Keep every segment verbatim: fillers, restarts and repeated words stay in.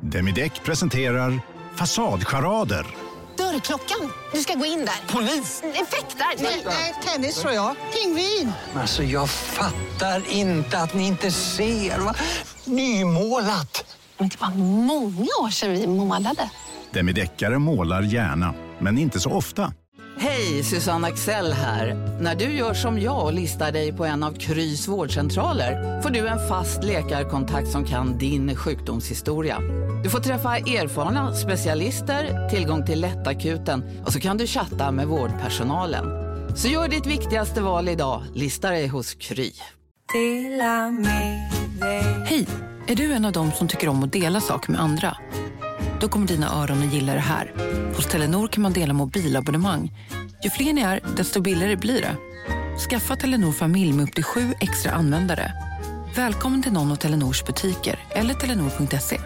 Demideck presenterar Fasadcharader. Dörrklockan. Du ska gå in där. Polis? Effektar? Nej, nej, tennis tror jag. Pingvin. Alltså jag fattar inte att ni inte ser. Va? Nymålat. Men det var många år sedan vi målade. Demideckare målar gärna, men inte så ofta. Hej, Susanne Axel här. När du gör som jag och listar dig på en av Krys vårdcentraler får du en fast läkarkontakt som kan din sjukdomshistoria. Du får träffa erfarna specialister, tillgång till lättakuten och så kan du chatta med vårdpersonalen. Så gör ditt viktigaste val idag, listar dig hos Kry. Hej, är du en av dem som tycker om att dela saker med andra? Då kommer dina öron att gilla det här. Hos Telenor kan man dela mobilabonnemang. Ju fler ni är, desto billigare blir det. Skaffa Telenor familj med upp till sju extra användare. Välkommen till någon av Telenors butiker eller telenor punkt se.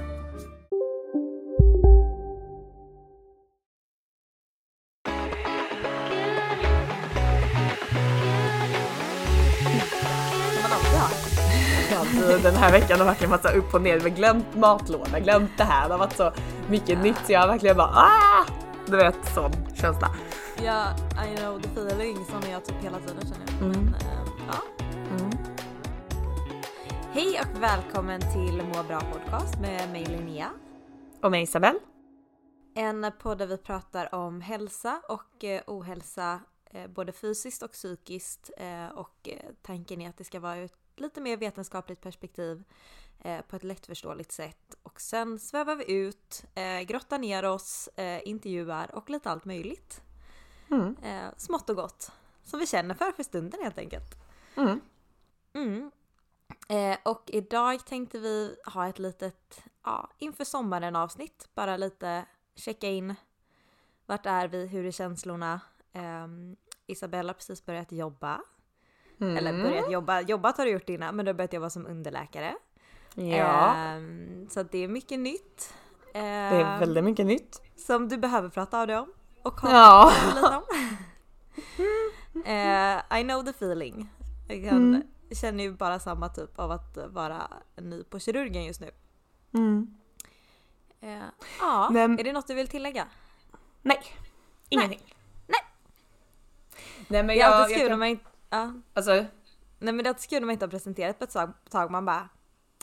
Den här veckan har verkligen varit så upp och ner. Vi har glömt matlåda, glömt det här. Det har varit så mycket nytt så jag har verkligen bara ah! Du vet, sån känsla. Ja, I know the feeling som jag typ hela tiden känner. Mm. Men, äh, ja. Mm. Hej och välkommen till Må bra podcast med mig Linnea. Och mig Isabel. En podd där vi pratar om hälsa och eh, ohälsa. Eh, både fysiskt och psykiskt. Eh, och eh, tanken är att det ska vara ett lite mer vetenskapligt perspektiv eh, på ett lättförståeligt sätt. Och sen svävar vi ut, eh, grottar ner oss, eh, intervjuar och lite allt möjligt. Mm. Eh, smått och gott. Som vi känner för för stunden helt enkelt. Mm. Mm. Eh, och idag tänkte vi ha ett litet, ja, inför sommaren avsnitt. Bara lite checka in. Vart är vi? Hur är känslorna? Eh, Isabella har precis börjat jobba. Mm. Eller börjat jobba. Jobbat har du gjort innan, men du har börjat jobba som underläkare. Ja. Um, så att det är mycket nytt. Um, det är väldigt mycket nytt. Som du behöver prata av det om. Och ha ja. lite om. uh, I know the feeling. Jag kan, mm. känner ju bara samma typ av att vara ny på kirurgen just nu. Mm. Uh, ja, men, är det något du vill tillägga? Nej, ingenting. Nej. Nej, men jag, jag, alltid jag kan... man, ja. alltså, nej, men det är alltid kul när man inte har presenterat på ett tag, tag man bara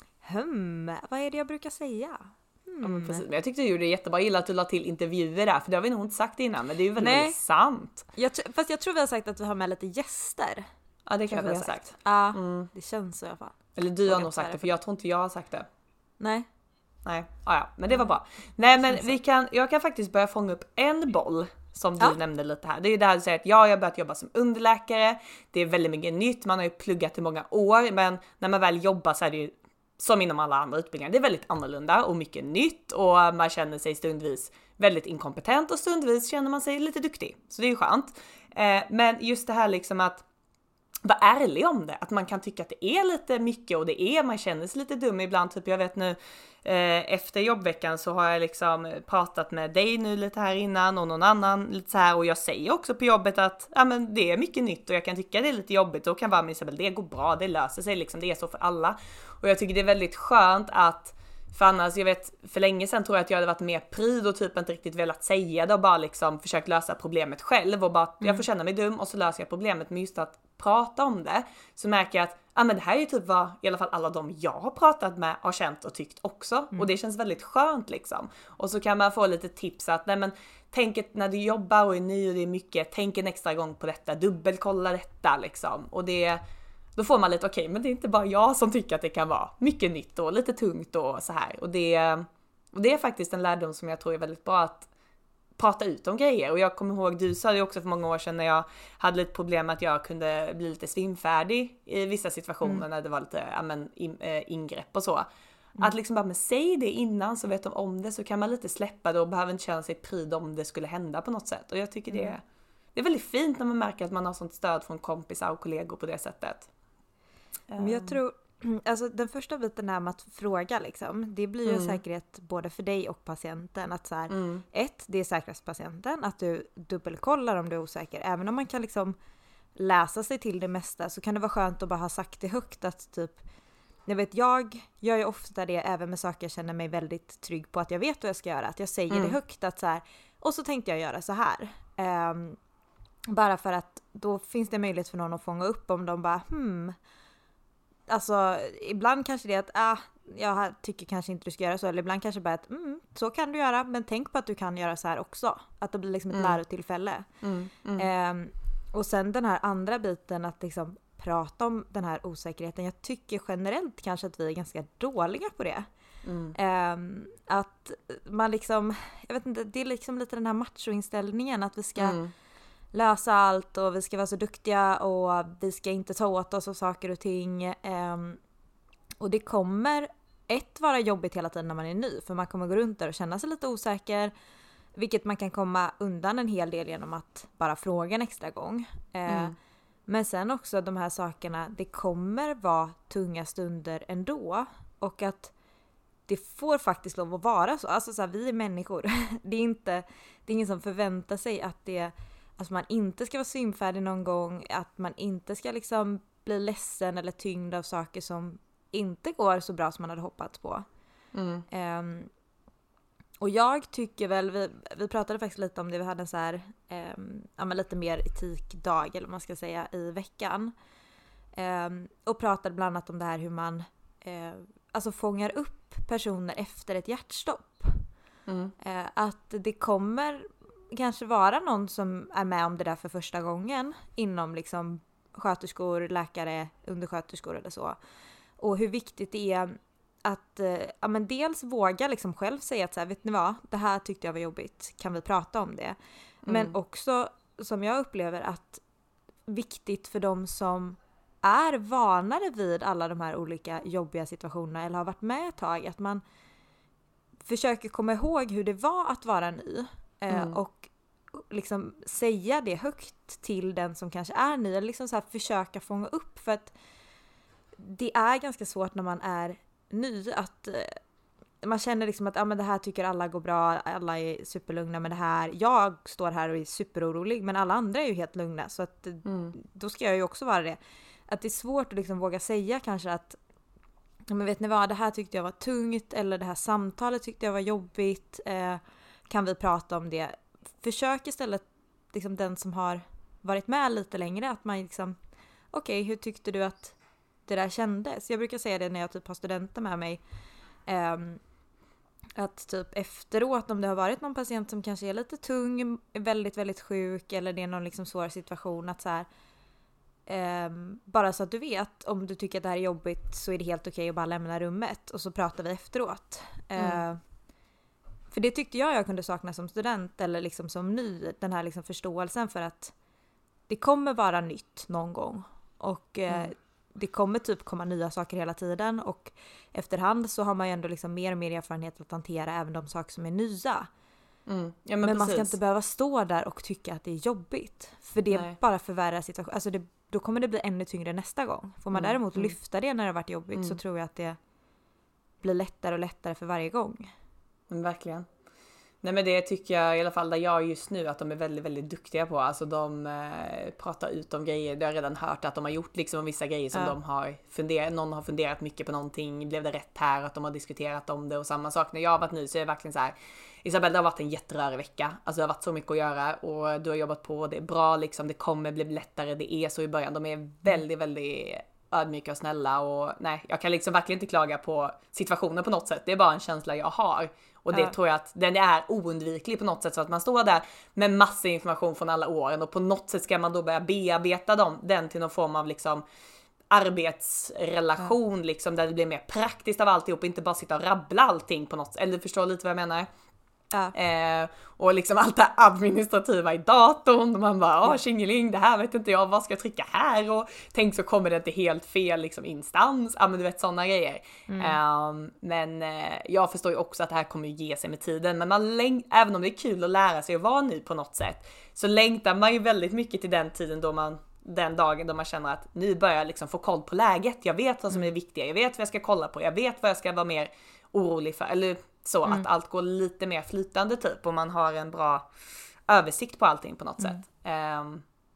hmm, vad är det jag brukar säga? Hmm. Ja, men, precis. Men jag tyckte du gjorde det jättebra. Jag gillar att du la till intervjuer där, för det har vi nog inte sagt innan, men det är ju väldigt, väldigt sant. Jag, fast jag tror vi har sagt att vi har med lite gäster. Ja, det kanske vi har sagt. sagt. Ja, mm. det känns så i alla fall. Eller du har nog sagt det, för jag tror inte jag har sagt det. Nej. Nej, ah, ja, men det var bra. Nej, men vi kan, jag kan faktiskt börja fånga upp en boll som du ja. nämnde lite här. Det är ju där du säger att ja, jag har börjat jobba som underläkare. Det är väldigt mycket nytt. Man har ju pluggat i många år, men när man väl jobbar så är det ju som inom alla andra utbildningar. Det är väldigt annorlunda och mycket nytt, och man känner sig stundvis väldigt inkompetent och stundvis känner man sig lite duktig. Så det är ju skönt. Eh, men just det här liksom att vara ärlig om det. Att man kan tycka att det är lite mycket och det är, man känner sig lite dum ibland. Typ jag vet nu, eh, efter jobbveckan så har jag liksom pratat med dig nu lite här innan och någon annan lite så här. Och jag säger också på jobbet att ja, men det är mycket nytt och jag kan tycka det är lite jobbigt. Och kan vara med Isabel, det går bra, det löser sig liksom, det är så för alla. Och jag tycker det är väldigt skönt att, för annars, jag vet, för länge sedan tror jag att jag hade varit mer pryd och typ inte riktigt velat säga det och bara liksom försökt lösa problemet själv och bara, mm. jag får känna mig dum och så löser jag problemet. Men just att prata om det, så märker jag att ah, men det här är ju typ vad i alla fall alla de jag har pratat med har känt och tyckt också. Mm. Och det känns väldigt skönt liksom. Och så kan man få lite tips att nej men tänk ett, när du jobbar och är ny och det är mycket, tänk en extra gång på detta, dubbelkolla detta liksom. Och det, då får man lite okej, okay, men det är inte bara jag som tycker att det kan vara mycket nytt och lite tungt och så här. Och det, och det är faktiskt en lärdom som jag tror är väldigt bra, att prata ut om grejer. Och jag kommer ihåg, du sa det också för många år sedan när jag hade lite problem med att jag kunde bli lite svimfärdig i vissa situationer mm. när det var lite ja, men, in, äh, ingrepp och så. Mm. Att liksom bara, men säg det innan så vet de om det, så kan man lite släppa det och behöver inte känna sig pryd om det skulle hända på något sätt. Och jag tycker mm. det, det är väldigt fint när man märker att man har sånt stöd från kompisar och kollegor på det sättet. Men jag tror, alltså den första biten här med att fråga liksom, det blir ju mm. en säkerhet både för dig och patienten, att så här, mm. ett, det är säkrast patienten, att du dubbelkollar om du är osäker, även om man kan liksom läsa sig till det mesta, så kan det vara skönt att bara ha sagt det högt, att typ jag vet, jag gör ju ofta det även med saker jag känner mig väldigt trygg på att jag vet vad jag ska göra. Att jag säger mm. det högt att så här, och så tänkte jag göra så här. Um, bara för att då finns det möjlighet för någon att fånga upp om de bara hmm. Alltså ibland kanske det är att ah, jag tycker kanske inte du ska göra så. Eller ibland kanske bara att mm, så kan du göra. Men tänk på att du kan göra så här också. Att det blir liksom ett mm. lärotillfälle. Mm. Mm. Um, och sen den här andra biten att liksom prata om den här osäkerheten. Jag tycker generellt kanske att vi är ganska dåliga på det. Mm. Um, att man liksom, jag vet inte, det är liksom lite den här machoinställningen att vi ska mm. lösa allt och vi ska vara så duktiga och vi ska inte ta åt oss av saker och ting. Um, och det kommer ett vara jobbigt hela tiden när man är ny, för man kommer gå runt där och känna sig lite osäker, vilket man kan komma undan en hel del genom att bara fråga en extra gång. Uh, mm. Men sen också de här sakerna, det kommer vara tunga stunder ändå, och att det får faktiskt lov att vara så. Alltså så här, vi är människor. Det är inte, det är ingen som förväntar sig att det, alltså man inte ska vara synfärdig någon gång, att man inte ska liksom bli ledsen eller tyngd av saker som inte går så bra som man hade hoppats på. Mm. Um, och jag tycker väl, vi, vi pratade faktiskt lite om det, vi hade en så här, um, ja, men lite mer etikdag eller vad man ska säga i veckan. Um, och pratade bland annat om det här hur man uh, alltså fångar upp personer efter ett hjärtstopp. Mm. Uh, att det kommer kanske vara någon som är med om det där för första gången inom liksom sköterskor, läkare, undersköterskor eller så. Och hur viktigt det är att eh, ja, men dels våga liksom själv säga att så här, vet ni vad, det här tyckte jag var jobbigt, kan vi prata om det? Mm. Men också, som jag upplever, att viktigt för de som är vanare vid alla de här olika jobbiga situationerna eller har varit med ett tag, att man försöker komma ihåg hur det var att vara ny eh, mm. och liksom säga det högt till den som kanske är ny, eller liksom så här försöka fånga upp, för att det är ganska svårt när man är ny att eh, man känner liksom att ah, men det här tycker alla går bra, alla är superlugna med det här, jag står här och är superorolig men alla andra är ju helt lugna, så att mm. då ska jag ju också vara det. Att det är svårt att liksom våga säga kanske att men vet ni vad, det här tyckte jag var tungt, eller det här samtalet tyckte jag var jobbigt, eh, kan vi prata om det? Försök istället liksom den som har varit med lite längre, att man liksom okej, okay, hur tyckte du att det där kändes? Jag brukar säga det när jag typ har studenter med mig, um, att typ efteråt, om det har varit någon patient som kanske är lite tung, är väldigt väldigt sjuk, eller det är någon liksom svår situation, att så här, um, bara så att du vet, om du tycker att det här är jobbigt så är det helt okej okay att bara lämna rummet och så pratar vi efteråt. Mm. Uh, för det tyckte jag jag kunde sakna som student eller liksom som ny, den här liksom förståelsen för att det kommer vara nytt någon gång, och uh, mm. det kommer typ komma nya saker hela tiden, och efterhand så har man ju ändå liksom mer och mer erfarenhet att hantera även de saker som är nya. Mm. Ja, men men man ska inte behöva stå där och tycka att det är jobbigt, för det Nej. bara förvärrar situationen. Alltså det, då kommer det bli ännu tyngre nästa gång. Får man mm. däremot mm. lyfta det när det har varit jobbigt mm. så tror jag att det blir lättare och lättare för varje gång. Men verkligen. Nej, men det tycker jag i alla fall där jag är just nu att de är väldigt, väldigt duktiga på. Alltså de eh, pratar ut om grejer. Jag har redan hört att de har gjort liksom vissa grejer som ja. de har funderat. Någon har funderat mycket på någonting. Blev det rätt här? Att de har diskuterat om det och samma sak. När jag har varit ny så är det verkligen så här. Isabel, det har varit en jätterörig vecka. Alltså det har varit så mycket att göra och du har jobbat på. Det är bra liksom. Det kommer bli lättare. Det är så i början. De är väldigt, väldigt ödmjuka och snälla. Och nej, jag kan liksom verkligen inte klaga på situationen på något sätt. Det är bara en känsla jag har. Och det ja. tror jag att den är oundviklig på något sätt, så att man står där med massa information från alla åren och på något sätt ska man då börja bearbeta dem, den till någon form av liksom arbetsrelation ja. liksom, där det blir mer praktiskt av alltihop och inte bara sitta och rabbla allting på något sätt. Eller du förstår lite vad jag menar? Ja. Eh, och liksom allt det administrativa i datorn och man bara, åh tjingeling, det här vet inte jag, vad ska jag trycka här, och tänk så kommer det till helt fel liksom instans, ja men du vet sådana grejer. Mm. eh, men eh, jag förstår ju också att det här kommer ge sig med tiden, men man läng- även om det är kul att lära sig att vara ny på något sätt, så längtar man ju väldigt mycket till den tiden då man den dagen då man känner att nu börjar jag liksom få koll på läget, jag vet vad som är viktigt, jag vet vad jag ska kolla på, jag vet vad jag ska vara mer orolig för, eller så mm. att allt går lite mer flytande typ, och man har en bra översikt på allting på något mm. sätt. Um,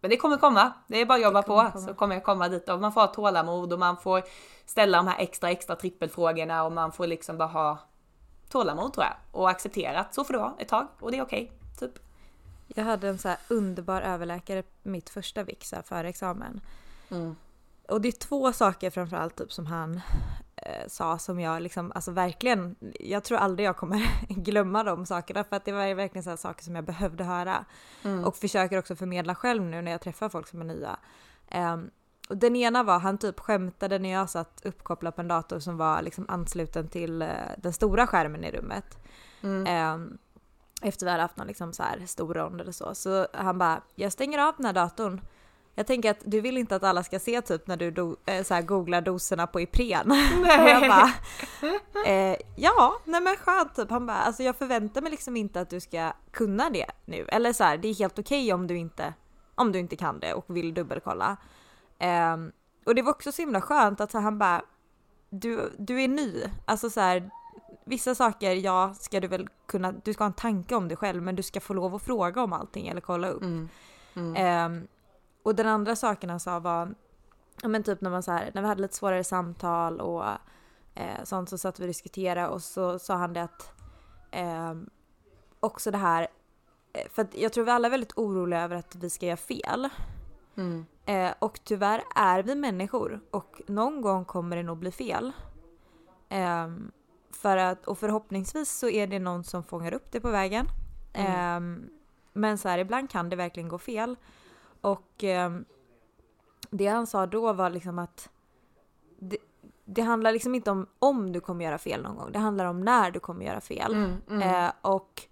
Men det kommer komma. Det är bara att jobba kommer på komma. så kommer jag komma dit. Och man får ha tålamod och man får ställa de här extra, extra trippelfrågorna och man får liksom bara ha tålamod tror jag. Och acceptera att så får det vara ett tag och det är okej. Typ. Jag hade en så här underbar överläkare mitt första vik så här före examen. Mm. Och det är två saker framförallt typ som han eh, sa som jag liksom, alltså verkligen, jag tror aldrig jag kommer glömma de sakerna för att det var verkligen så här saker som jag behövde höra. Mm. Och försöker också förmedla själv nu när jag träffar folk som är nya. Um, och den ena var, han typ skämtade när jag satt uppkopplad på en dator som var liksom ansluten till uh, den stora skärmen i rummet. Mm. Um, efter vi hade haft någon liksom så här stor rond eller så. Så han bara, jag stänger av den här datorn. Jag tänker att du vill inte att alla ska se typ när du do, äh, så här, googlar doserna på Ipren. Nej. Jag bara, eh, ja, nej men skönt typ. Han bara, alltså jag förväntar mig liksom inte att du ska kunna det nu. Eller så här, det är helt okej okay om du inte om du inte kan det och vill dubbelkolla. Eh, och det var också så himla skönt att så han bara, du, du är ny. Alltså så här, vissa saker, ja, ska du väl kunna, du ska ha en tanke om det själv, men du ska få lov att fråga om allting eller kolla upp. Mm. Mm. Eh, Och den andra saken han sa var, ja men typ när man så här, när vi hade lite svårare samtal och eh, sånt, så satt vi och diskuterade och så sa han det att eh, också det här, för att jag tror vi alla är väldigt oroliga över att vi ska göra fel. Mm. Eh, och tyvärr är vi människor och någon gång kommer det nog bli fel. Eh, för att, och förhoppningsvis så är det någon som fångar upp det på vägen. Mm. Eh, men så här, ibland kan det verkligen gå fel. Och eh, det han sa då var liksom att det, det handlar liksom inte om om du kommer göra fel någon gång. Det handlar om när du kommer göra fel. Mm, mm. Eh, och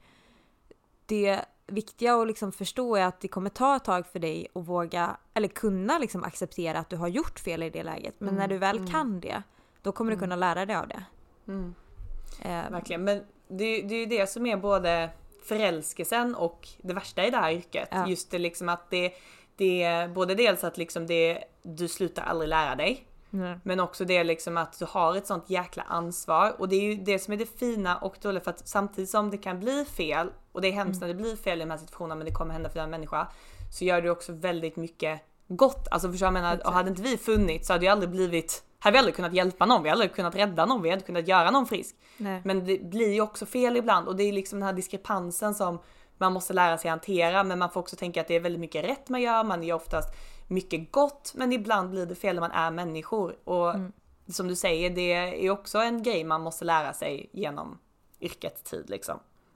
det viktiga att liksom förstå är att det kommer ta ett tag för dig att våga eller kunna liksom acceptera att du har gjort fel i det läget. Men mm, när du väl mm. kan det, då kommer mm. du kunna lära dig av det. Mm. Eh, Verkligen. Men det, det är ju det som är både förälskelsen och det värsta i det här yrket. Ja. Just det liksom att det, det är både dels att liksom det, du slutar aldrig lära dig. Mm. Men också det liksom att du har ett sånt jäkla ansvar. Och det är ju det som är det fina och dåliga, för att samtidigt som det kan bli fel, och det är hemskt mm. när det blir fel i de här situationerna, men det kommer hända för en människa, så gör du också väldigt mycket gott. Alltså för jag menar, och hade inte vi funnits så hade ju aldrig blivit, hade vi aldrig kunnat hjälpa någon, vi hade aldrig kunnat rädda någon, vi hade kunnat göra någon frisk. Nej. Men det blir ju också fel ibland, och det är liksom den här diskrepansen som man måste lära sig hantera. Men man får också tänka att det är väldigt mycket rätt man gör, man gör oftast mycket gott, men ibland blir det fel när man är människor. Och mm. som du säger, det är också en grej man måste lära sig genom yrkets tid liksom.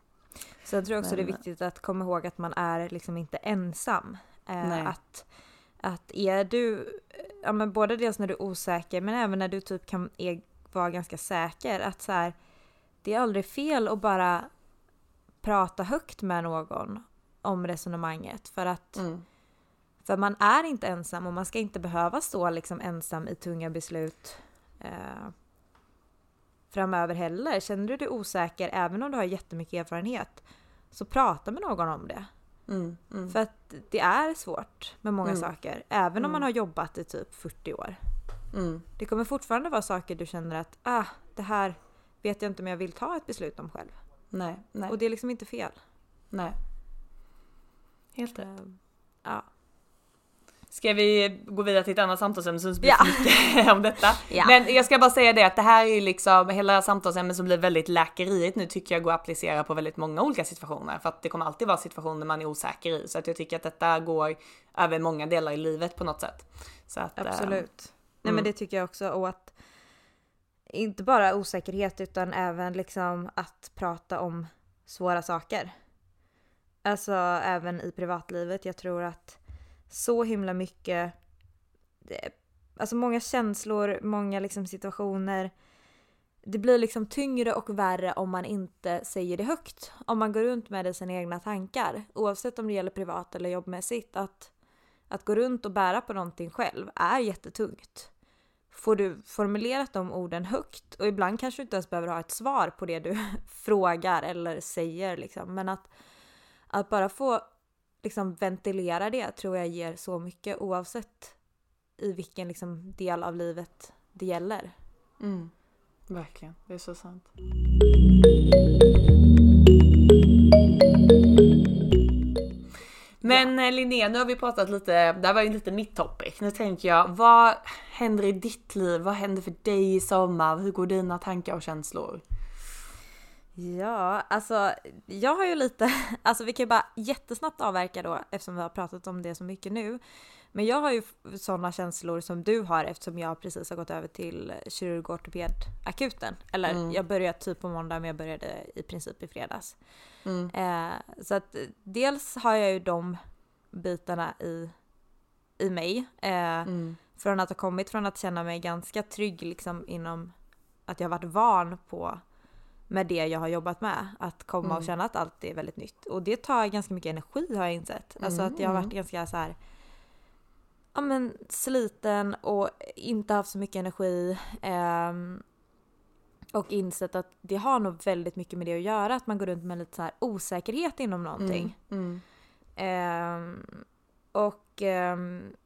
Så jag tror också men, det är viktigt att komma ihåg att man är liksom inte ensam. Eh, att, att är du, ja men både dels när du är osäker, men även när du typ kan är, vara ganska säker, att så här, det är aldrig fel att bara prata högt med någon om resonemanget, för att mm. för man är inte ensam och man ska inte behöva stå liksom ensam i tunga beslut eh, framöver heller. Känner du dig osäker, även om du har jättemycket erfarenhet, så prata med någon om det. Mm, mm. För att det är svårt med många mm. saker, även mm. om man har jobbat i typ fyrtio år. Mm. Det kommer fortfarande vara saker du känner att ah, det här vet jag inte om jag vill ta ett beslut om själv. Nej, nej. Och det är liksom inte fel. Nej. Helt rätt. Um, ja. Ska vi gå vidare till ett annat samtalsämne som blir ja. mycket om detta? Ja. Men jag ska bara säga det att det här är liksom hela samtalsämnet som blir väldigt läkeriet nu, tycker jag går att applicera på väldigt många olika situationer. För att det kommer alltid vara situationer man är osäker i. Så att jag tycker att detta går över många delar i livet på något sätt. Så att, absolut. Ähm, Nej mm. men det tycker jag också. Och att inte bara osäkerhet utan även liksom att prata om svåra saker. Alltså även i privatlivet. Jag tror att så himla mycket, alltså många känslor, många liksom situationer, det blir liksom tyngre och värre om man inte säger det högt. Om man går runt med det i sina egna tankar, oavsett om det gäller privat eller jobbmässigt, att, att gå runt och bära på någonting själv är jättetungt. Får du formulerat de orden högt, och ibland kanske du inte ens behöver ha ett svar på det du frågar eller säger liksom, men att, att bara få liksom ventilera det tror jag ger så mycket, oavsett i vilken liksom del av livet det gäller. Mm. Verkligen, det är så sant. Men ja. Linnea, nu har vi pratat lite, det här var ju lite mitt topic. Nu tänker jag, vad händer i ditt liv? Vad händer för dig i sommar? Hur går dina tankar och känslor? Ja, alltså jag har ju lite, alltså vi kan ju bara jättesnabbt avverka då eftersom vi har pratat om det så mycket nu. Men jag har ju sådana känslor som du har eftersom jag precis har gått över till kirurg-ortopedakuten. Eller mm. jag började typ på måndag men jag började i princip i fredags. Mm. Eh, så att dels har jag ju de bitarna i, i mig. Eh, mm. Från att ha kommit från att känna mig ganska trygg liksom inom att jag har varit van på med det jag har jobbat med. Att komma mm. och känna att allt är väldigt nytt. Och det tar ganska mycket energi har jag insett. Alltså mm. att jag har varit ganska så här, ja men sliten och inte haft så mycket energi. Eh, och insett att det har nog väldigt mycket med det att göra. Att man går runt med lite så här osäkerhet inom någonting. Mm. Mm. Eh, och eh,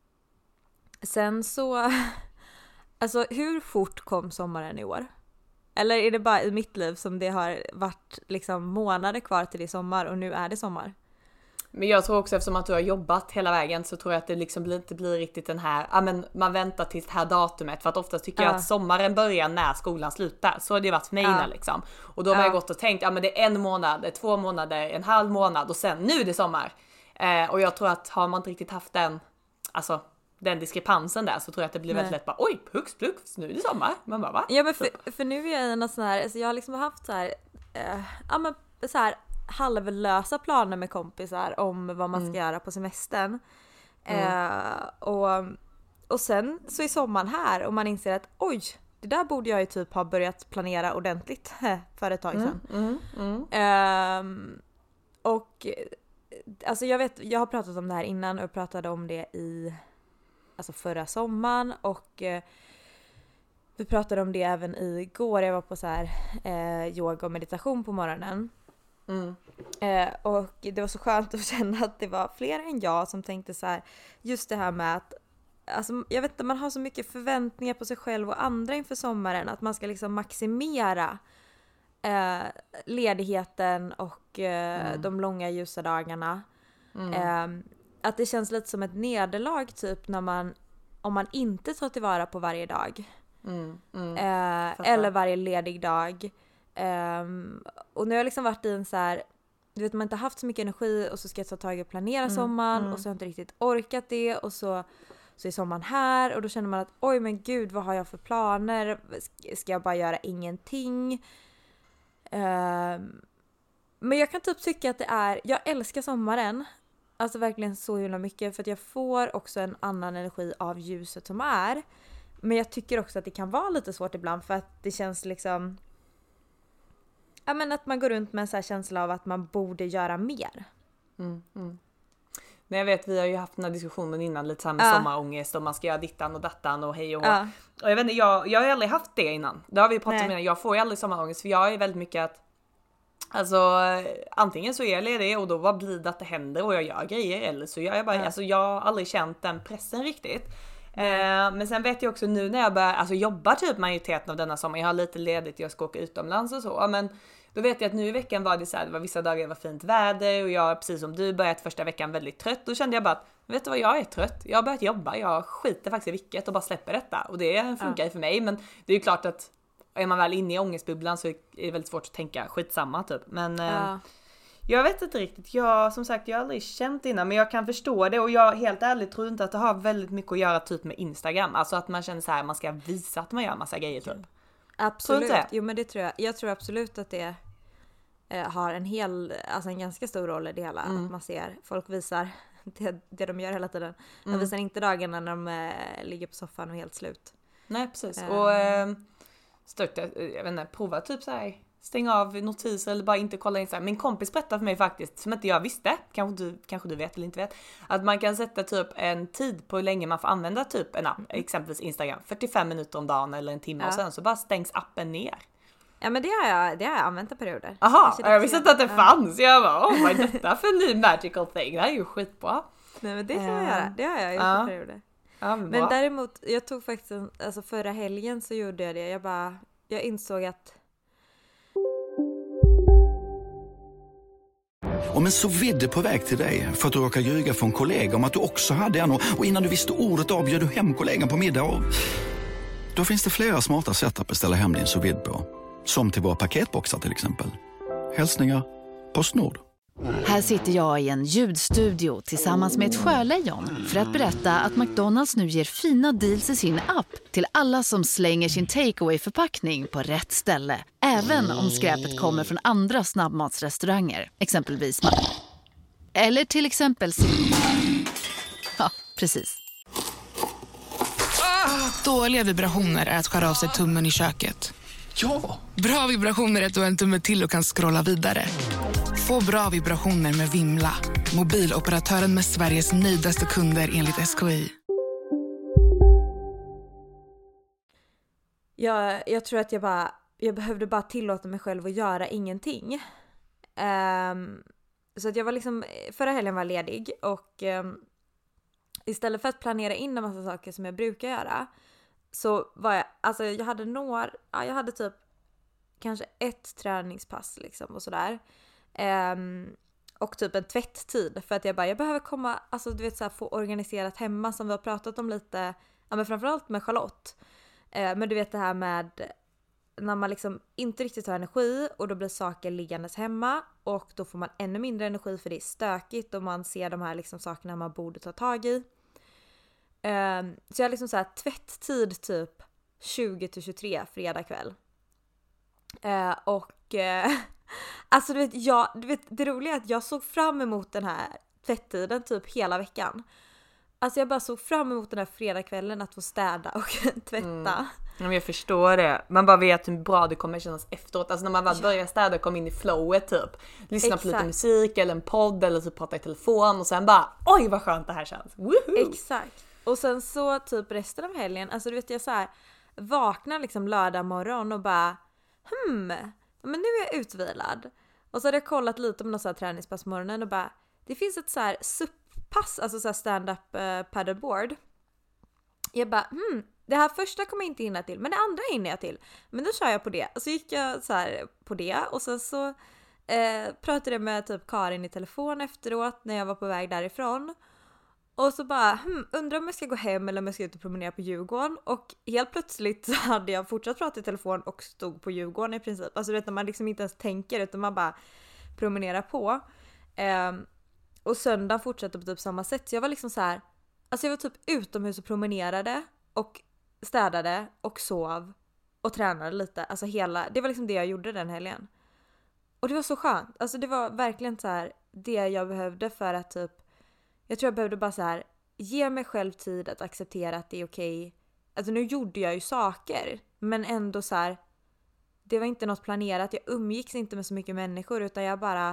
sen så alltså hur fort kom sommaren i år? Eller är det bara i mitt liv som det har varit liksom månader kvar till det är sommar och nu är det sommar? Men jag tror också eftersom att du har jobbat hela vägen så tror jag att det liksom blir, inte blir riktigt den här, ja men man väntar till det här datumet för att oftast tycker ja. jag att sommaren börjar när skolan slutar. Så har det varit för mig ja. liksom. Och då har ja. jag gått och tänkt, ja men det är en månad, det är två månader, en halv månad och sen nu är det sommar. Eh, och jag tror att har man inte riktigt haft den, alltså den diskrepansen där så tror jag att det blir Nej. väldigt lätt bara, oj, hux flux, nu är det sommar. Man bara, va? Ja men för, för nu är jag i en sån här, alltså jag har liksom haft så här, eh, ja men så här halvlösa planer med kompisar om vad man ska mm. göra på semestern. Mm. Eh, och, och sen så är sommaren här och man inser att oj, det där borde jag ju typ ha börjat planera ordentligt för ett tag sedan. Mm. Mm. Mm. Eh, och alltså jag vet, jag har pratat om det här innan och jag pratade om det i alltså förra sommaren och eh, vi pratade om det även igår. Jag var på så här eh, yoga och meditation på morgonen. Mm. Eh, och det var så skönt att känna att det var fler än jag som tänkte så här, just det här med att alltså, jag vet inte, man har så mycket förväntningar på sig själv och andra inför sommaren att man ska liksom maximera eh, ledigheten och eh, mm. de långa ljusa dagarna. Mm. Eh, att det känns lite som ett nederlag typ när man om man inte tar tillvara på varje dag. Mm. Mm. Eh, eller varje ledig dag. Um, och nu har jag liksom varit i en så här, du vet man inte haft så mycket energi och så ska jag ta tag och planera mm, sommaren mm. och så har jag inte riktigt orkat det och så, så är sommaren här och då känner man att oj men gud vad har jag för planer, ska jag bara göra ingenting? Um, men jag kan typ tycka att det är, jag älskar sommaren alltså verkligen så himla mycket för att jag får också en annan energi av ljuset som är, men jag tycker också att det kan vara lite svårt ibland för att det känns liksom ja, men att man går runt med en så här känsla av att man borde göra mer. Mm, mm. Men jag vet, vi har ju haft den här diskussionen innan lite så här med ja. sommarångest och man ska göra dittan och dattan och hej och hå. Ja. Och jag vet inte, jag, jag har aldrig haft det innan. Det har vi pratat om innan. Jag får ju aldrig sommarångest för jag är väldigt mycket att alltså antingen så är jag ledig och då vad blir det att det händer och jag gör grejer eller så gör jag bara, ja. alltså jag har aldrig känt den pressen riktigt. Eh, men sen vet jag också nu när jag börjar alltså jobba typ majoriteten av denna sommar, jag har lite ledigt, jag ska åka utomlands och så, men då vet jag att nu i veckan var det så här, det var vissa dagar det var fint väder och jag precis som du börjat första veckan väldigt trött. Då kände jag bara att, vet du vad, jag är trött. Jag har börjat jobba, jag skiter faktiskt i vilket och bara släpper detta. Och det funkar ju ja. för mig, men det är ju klart att är man väl inne i ångestbubblan så är det väldigt svårt att tänka skitsamma typ. Men ja. eh, jag vet inte riktigt, jag som sagt jag har aldrig känt innan, men jag kan förstå det och jag helt ärligt tror inte att det har väldigt mycket att göra typ med Instagram. Alltså att man känner så här, man ska visa att man gör en massa grejer typ. Absolut, jo men det tror jag. Jag tror absolut att det eh, har en hel, alltså en ganska stor roll i det hela. Mm. Att man ser, folk visar det, det de gör hela tiden. De mm. visar inte dagarna när de eh, ligger på soffan och helt slut. Nej, precis. Mm. Och eh, stört, jag vet inte, prova typ så här, stänga av notiser eller bara inte kolla Instagram. Min kompis berättade för mig faktiskt, som inte jag visste, kanske du, kanske du vet eller inte vet, att man kan sätta typ en tid på hur länge man får använda typ en app, mm. exempelvis Instagram, fyrtiofem minuter om dagen eller en timme ja. och sen så bara stängs appen ner. Ja men det har jag, det har jag använt i perioder. Aha, jag, jag visste inte att det fanns. Jag bara, oh vad är detta för en ny magical thing? Det här är ju skitbra. Nej men det kan jag göra, det har jag gjort uh. i perioder. Ja, men, men däremot, jag tog faktiskt en, alltså förra helgen så gjorde jag det. Jag bara, jag insåg att Om en sous vide är på väg till dig för att du råkar ljuga från kollega om att du också hade en och innan du visste ordet av bjöd du hem kollegan på middag och... Då finns det flera smarta sätt att beställa hem din sous vide på. Som till våra paketboxar till exempel. Hälsningar Postnord. Här sitter jag i en ljudstudio tillsammans med ett sjölejon för att berätta att McDonalds nu ger fina deals i sin app till alla som slänger sin takeaway-förpackning på rätt ställe. Även om skräpet kommer från andra snabbmatsrestauranger, exempelvis. Eller till exempel... Ja, precis. Dåliga vibrationer är att skära av sig tummen i köket. Ja! Bra vibrationer är att du har en tumme till och kan scrolla vidare. Få bra vibrationer med Vimla. Mobiloperatören med Sveriges nöjdaste kunder enligt S K I. Jag, jag tror att jag bara... Jag behövde bara tillåta mig själv att göra ingenting. Um, så att jag var liksom... Förra helgen var ledig och... Um, istället för att planera in en massa saker som jag brukar göra... Så var jag... Alltså jag hade några... Ja, jag hade typ... Kanske ett träningspass liksom och sådär. Um, och typ en tvätttid för att jag bara, jag behöver komma, alltså du vet så här, få organiserat hemma som vi har pratat om lite, ja men framförallt med Charlotte. Uh, men du vet det här med när man liksom inte riktigt har energi och då blir saker liggandes hemma och då får man ännu mindre energi för det är stökigt och man ser de här liksom sakerna man borde ta tag i. Um, så jag liksom så här tvätttid typ tjugo till tjugotre fredag kväll. Uh, och uh, alltså du vet, jag, du vet det roliga är att jag såg fram emot den här tvätttiden typ hela veckan. Alltså jag bara såg fram emot den här fredagskvällen att få städa och tvätta. Mm. Jag förstår det. Man bara vet hur bra det kommer kännas efteråt. Alltså när man bara ja. börjar städa och kommer in i flowet typ. Lyssna Exakt. på lite musik eller en podd eller så prata i telefon och sen bara, oj vad skönt det här känns. Woohoo! Exakt. Och sen så typ resten av helgen, alltså du vet jag så här vaknar liksom lördag morgon och bara hmm, men nu är jag utvilad. Och så hade jag kollat lite om någon så här träningspass på morgonen och bara, det finns ett så här suppass, alltså så här stand-up uh, paddleboard. Jag bara, hmm, det här första kommer jag inte hinna till, men det andra hinner jag till. Men då kör jag på det. Och så gick jag så här på det och sen så eh, pratade jag med typ Karin i telefon efteråt när jag var på väg därifrån. Och så bara, hmm, undrar om jag ska gå hem eller om jag ska ut och promenera på Djurgården. Och helt plötsligt så hade jag fortsatt prata i telefon och stod på Djurgården i princip. Alltså du vet när man liksom inte ens tänker utan man bara promenerar på. Um, och söndag fortsatte på typ samma sätt. Så jag var liksom så här, alltså jag var typ utomhus och promenerade och städade och sov och tränade lite. Alltså hela, det var liksom det jag gjorde den helgen. Och det var så skönt. Alltså det var verkligen så här det jag behövde för att typ, jag tror jag behövde bara så här ge mig själv tid att acceptera att det är okej. Alltså nu gjorde jag ju saker, men ändå så här, det var inte något planerat. Jag umgicks inte med så mycket människor utan jag bara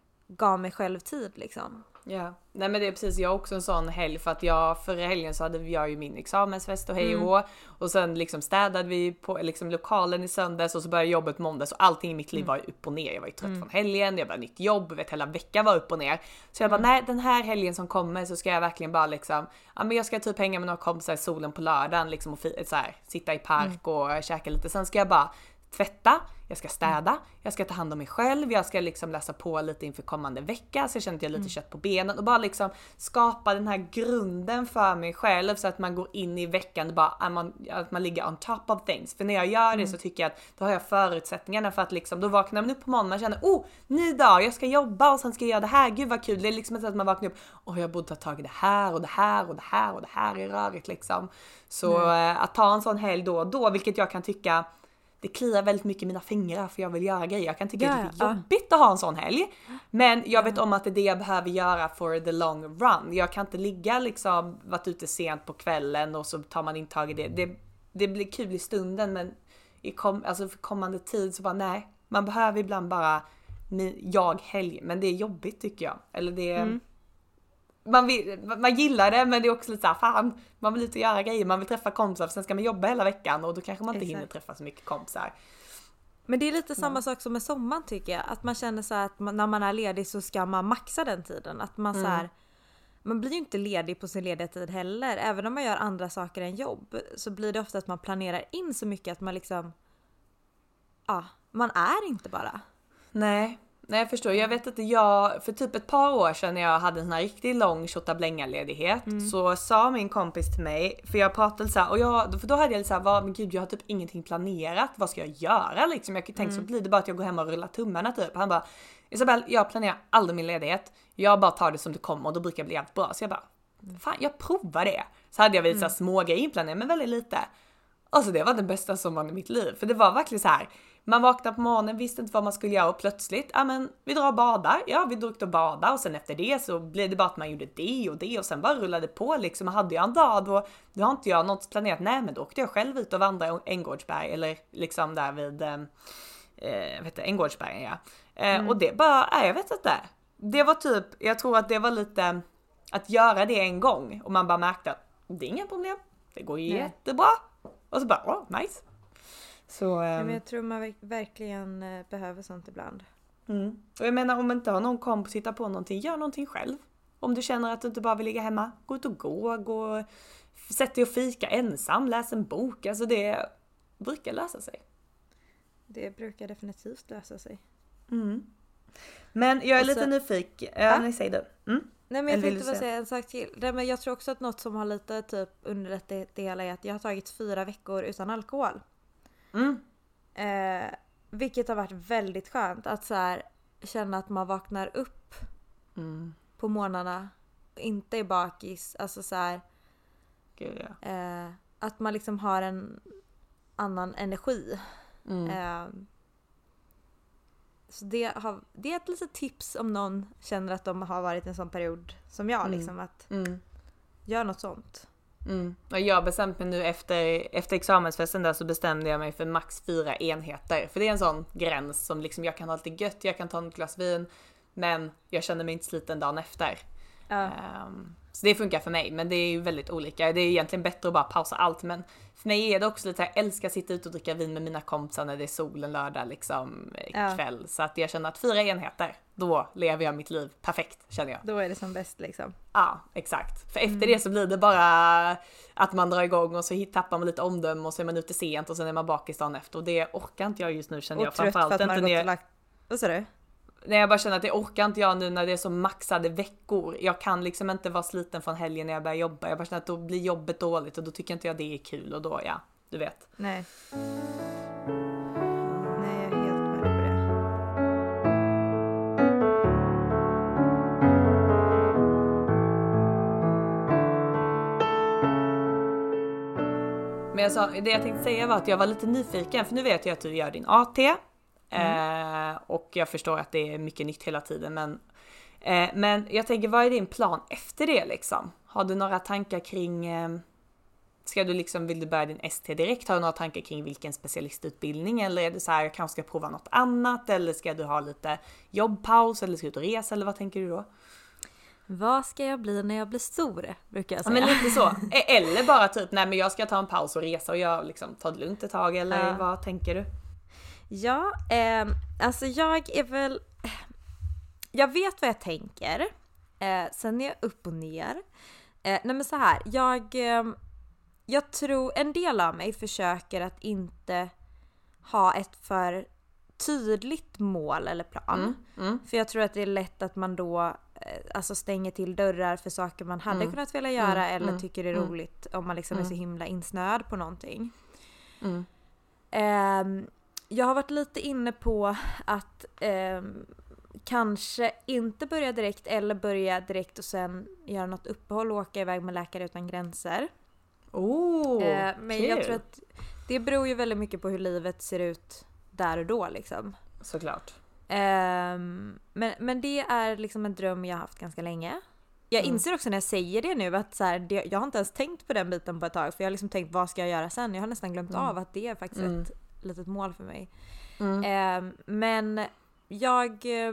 gav mig själv tid liksom. Ja, nej men det är precis, jag också en sån helg för att jag förra helgen så hade jag ju min examensfest och hej och hå, och sen liksom städade vi på liksom lokalen i söndags och så började jobbet måndags och allting i mitt liv var ju upp och ner. Jag var ju trött mm. från helgen, jag var nytt jobb, vet hela veckan var upp och ner. Så jag bara, nej den här helgen som kommer så ska jag verkligen bara liksom, ja men jag ska typ hänga med några kompisar i solen på lördagen liksom och fi- så här, sitta i park mm. och käka lite. Sen ska jag bara tvätta, jag ska städa, jag ska ta hand om mig själv, jag ska liksom läsa på lite inför kommande vecka så jag känner att jag har lite mm. kött på benen och bara liksom skapa den här grunden för mig själv så att man går in i veckan och bara, att man, att man ligger on top of things. För när jag gör det mm. så tycker jag att då har jag förutsättningarna för att liksom, då vaknar man upp på morgonen och känner, oh, ny dag, jag ska jobba och sen ska jag göra det här, gud vad kul. Det är liksom inte så att man vaknar upp, åh oh, jag borde ta tag i det här och det här och det här och det här är rörigt liksom. Så mm. att ta en sån helg då och då, vilket jag kan tycka det kliar väldigt mycket i mina fingrar för jag vill göra grejer. Jag kan tycka ja, att det är jobbigt ja. att ha en sån helg. Men jag vet om att det är det jag behöver göra for the long run. Jag kan inte ligga liksom, varit ute sent på kvällen och så tar man intag i det. Det, det blir kul i stunden men i kom, alltså för kommande tid så bara nej. Man behöver ibland bara jag helg. Men det är jobbigt tycker jag. Eller det är... Mm. Man, vill, man gillar det men det är också lite så här, fan, man vill inte göra grejer, man vill träffa kompisar sen ska man jobba hela veckan och då kanske man inte Exakt. hinner träffa så mycket kompisar. Men det är lite samma mm. sak som med sommaren tycker jag, att man känner så här att man, när man är ledig så ska man maxa den tiden, att man mm. så här, man blir ju inte ledig på sin lediga tid heller, även om man gör andra saker än jobb så blir det ofta att man planerar in så mycket att man liksom ja, man är inte bara. Nej. Nej, jag förstår. Jag vet att jag, för typ ett par år sedan när jag hade en sån här riktigt lång tjottablänga-ledighet mm. så sa min kompis till mig, för jag pratade så här, och jag, för då hade jag lite så här, vad, men gud jag har typ ingenting planerat, vad ska jag göra liksom? Jag tänkte mm. så blir det bara att jag går hem och rullar tummarna typ. Han bara, Isabel, jag planerar aldrig min ledighet, jag bara tar det som det kommer och då brukar det bli allt bra. Så jag bara, fan jag provar det. Så hade jag väl mm. så små grejer inplanerade, men väldigt lite. Alltså det var den bästa sommaren i mitt liv, för det var verkligen så här. Man vaknade på morgonen, visste inte vad man skulle göra och plötsligt, ja men vi drar och badar. Ja, vi drog och badar och sen efter det så blev det bara att man gjorde det och det och sen bara rullade på liksom. Och hade jag en dag då, då har inte jag något planerat, nej men då åkte jag själv ut och vandrade i Änggårdsberg eller liksom där vid, eh, vet du, Änggårdsbergen ja. Eh, mm. Och det bara, nej jag vet inte. Det var typ, jag tror att det var lite att göra det en gång och man bara märkte att det är inga problem, det går nej. jättebra. Och så bara, åh, nice. Så, um... ja, men jag tror man verkligen uh, behöver sånt ibland. Mm. Och jag menar, om inte har någon kompis hitta på någonting, gör någonting själv. Om du känner att du inte bara vill ligga hemma, gå ut och gå, gå sätt dig och fika ensam, läs en bok. Alltså det brukar lösa sig. Det brukar definitivt lösa sig. Mm. Men jag är så, lite nyfiken. Ja, ja. Nej, säg du. Mm. Nej, men jag tänkte bara säga en sak till. Nej, men jag tror också att något som har lite typ underlättat det, det hela är att jag har tagit fyra veckor utan alkohol. Mm. Eh, vilket har varit väldigt skönt att så här, känna att man vaknar upp mm. på morgnarna och inte är bakis. Alltså så här, Gud, ja. eh, att man liksom har en annan energi. Mm. Eh, så det, har, det är ett litet tips om någon känner att de har varit i en sån period som jag. Mm. Liksom, att mm. göra något sånt. Mm. Och jag bestämde mig nu efter, efter examensfesten där så bestämde jag mig för max fyra enheter. För det är en sån gräns som liksom jag kan ha lite gött, jag kan ta ett glas vin, men jag känner mig inte sliten dagen efter. Ja. Um, så det funkar för mig, men det är ju väldigt olika. Det är egentligen bättre att bara pausa allt, men för mig är det också lite här, jag älskar att sitta ute och dricka vin med mina kompisar när det är solen lördag liksom ja. kväll. Så att jag känner att fyra enheter, då lever jag mitt liv perfekt, känner jag. Då är det som bäst liksom. Ja, exakt. För efter mm. det så blir det bara att man drar igång och så tappar man lite omdöme och så är man ute sent och sen är man bakis dagen efter. Och det orkar inte jag just nu, känner och jag. Och trött för att man har gått och lagt... Vad sa du? Nej, jag bara känner att det orkar inte jag nu när det är så maxade veckor. Jag kan liksom inte vara sliten från helgen när jag börjar jobba. Jag bara känner att då blir jobbet dåligt och då tycker inte jag det är kul och då, ja, du vet. Nej. Nej, jag är helt med på det. Men jag sa, det jag tänkte säga var att jag var lite nyfiken, för nu vet jag att du gör din A T. Mm. Eh, och jag förstår att det är mycket nytt hela tiden, men, eh, men jag tänker, vad är din plan efter det liksom? Har du några tankar kring, eh, ska du liksom, vill du börja din S T direkt? Har du några tankar kring vilken specialistutbildning? Eller är det så här, jag kanske ska prova något annat? Eller ska du ha lite jobbpaus? Eller ska du ut och resa? Eller vad tänker du då? Vad ska jag bli när jag blir stor? Brukar jag säga. Ja, men lite så. Eller bara typ, nej men jag ska ta en paus och resa och jag liksom ta det lugnt ett tag. Eller ja. Vad tänker du? Ja, eh, alltså jag är väl... Jag vet vad jag tänker. Eh, sen är jag upp och ner. Eh, nej men så här, jag... Eh, jag tror en del av mig försöker att inte ha ett för tydligt mål eller plan. Mm, mm. För jag tror att det är lätt att man då eh, alltså stänger till dörrar för saker man hade mm. kunnat vilja göra mm, eller mm, tycker det är mm. roligt om man liksom mm. är så himla insnöad på någonting. Mm. Eh, jag har varit lite inne på att eh, kanske inte börja direkt eller börja direkt och sen göra något uppehåll och åka iväg med Läkare Utan Gränser. Oh, eh, men kul. jag tror att det beror ju väldigt mycket på hur livet ser ut där och då liksom. Såklart. Eh, men, men det är liksom en dröm jag har haft ganska länge. Jag mm. inser också när jag säger det nu att så här, det, jag har inte ens tänkt på den biten på ett tag. För jag har liksom tänkt, vad ska jag göra sen? Jag har nästan glömt mm. av att det är faktiskt mm. ett litet mål för mig. Mm. Eh, men jag eh,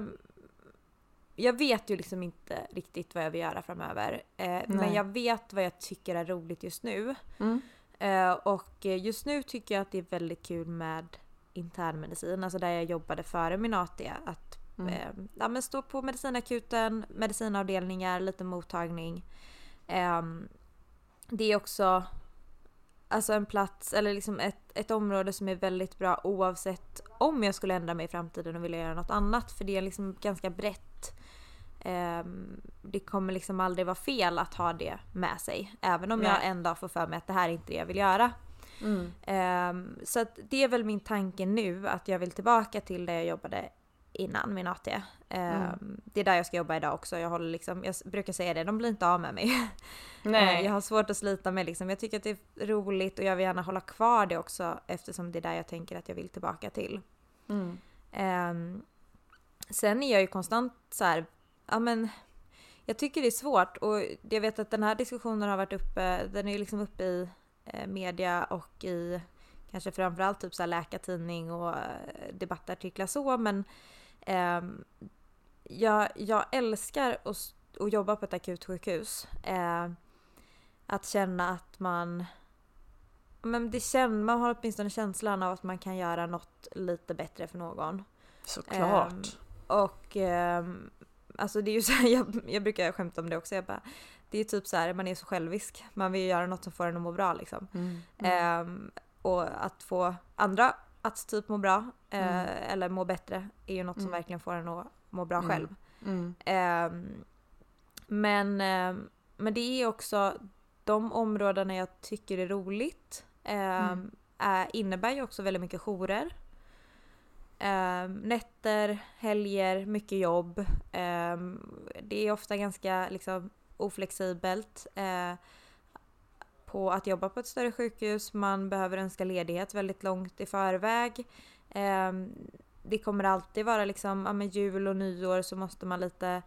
jag vet ju liksom inte riktigt vad jag vill göra framöver. Eh, men jag vet vad jag tycker är roligt just nu. Mm. Eh, och just nu tycker jag att det är väldigt kul med internmedicin. Alltså där jag jobbade före min A T. Att mm. eh, ja, men stå på medicinakuten, medicinavdelningar, lite mottagning. Eh, det är också alltså en plats eller liksom ett, ett område som är väldigt bra oavsett om jag skulle ändra mig i framtiden och vilja göra något annat. För det är liksom ganska brett. Um, det kommer liksom aldrig vara fel att ha det med sig. Även om Nej. jag en dag får för mig att det här är inte det jag vill göra. Mm. Um, så att det är väl min tanke nu, att jag vill tillbaka till där jag jobbade innan min A T. Um, mm. Det är där jag ska jobba idag också. Jag, håller liksom, jag brukar säga det, de blir inte av med mig. Nej. uh, jag har svårt att slita med liksom. Jag tycker att det är roligt och jag vill gärna hålla kvar det också, eftersom det är där jag tänker att jag vill tillbaka till. Mm. Um, sen är jag ju konstant så här, ja men jag tycker det är svårt, och jag vet att den här diskussionen har varit uppe, den är ju liksom uppe i eh, media och i kanske framförallt typ så här läkartidning och eh, debattartiklar så, men eh, jag, jag älskar att, att jobba på ett akutsjukhus. Eh, att känna att man men det känner, man har åtminstone känslan av att man kan göra något lite bättre för någon. Såklart. Eh, och eh, alltså det är ju så här, jag, jag brukar skämta om det också. Jag bara, det är typ så här, man är så självisk. Man vill göra något som får en att må bra liksom. Mm. Mm. Um, och att få andra att typ må bra uh, mm. eller må bättre är ju något mm. som verkligen får en att må bra mm. själv. Mm. Um, men, um, men det är också de områdena jag tycker är roligt. Um, mm. är, innebär ju också väldigt mycket jourer. Um, nätter, helger, mycket jobb. Um, det är ofta ganska liksom, oflexibelt uh, på att jobba på ett större sjukhus. Man behöver önska ledighet väldigt långt i förväg. Um, det kommer alltid vara liksom, ja, med jul och nyår så måste man lite